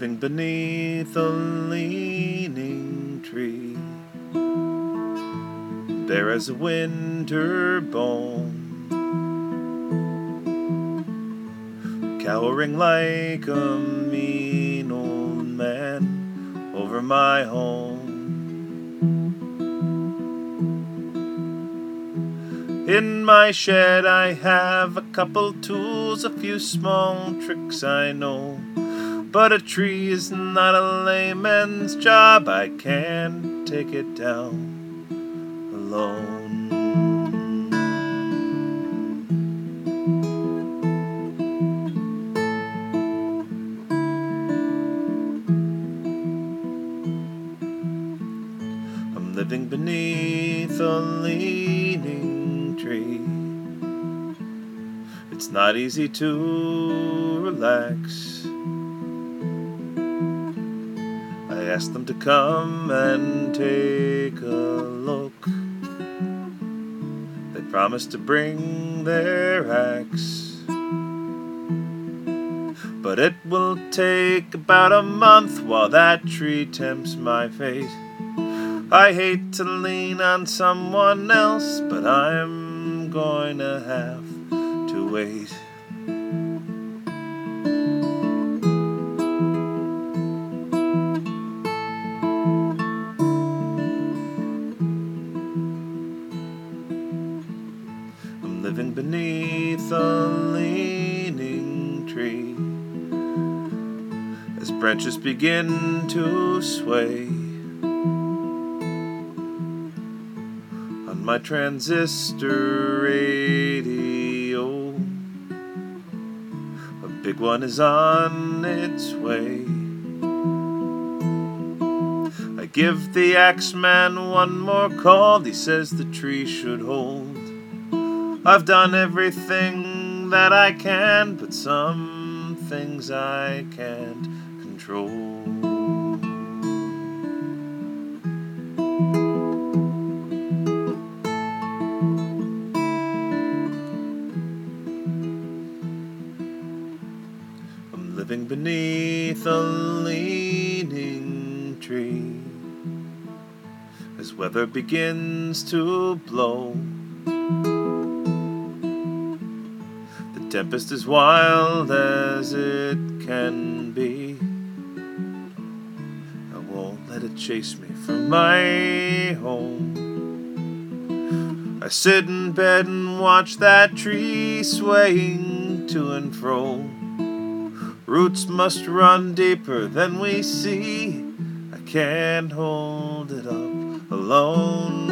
living beneath a leaning tree, bare as a winter bone, cowering like a mean old man over my home. In my shed I have a couple tools, a few small tricks I know, but a tree is not a layman's job. I can't take it down alone. I'm living beneath a leaning tree. It's not easy to relax. I asked them to come and take a look. They promised to bring their axe, but it will take about a month while that tree tempts my fate. I hate to lean on someone else, but I'm going to have to wait. I'm living beneath a leaning tree as branches begin to sway. On my transistor radio, a big one is on its way. I give the Axeman one more call. He says the tree should hold. I've done everything that I can, but some things I can't control. I'm living beneath a leaning tree as weather begins to blow. The tempest is wild as it can be. I won't let it chase me from my home. I sit in bed and watch that tree swaying to and fro. Roots must run deeper than we see. I can't hold it up alone.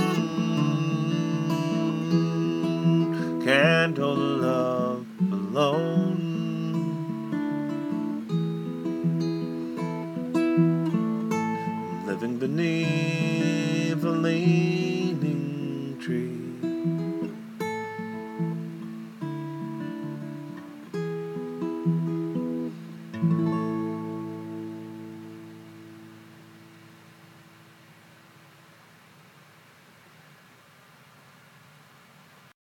Can't hold it up alone. I'm living beneath a leaf.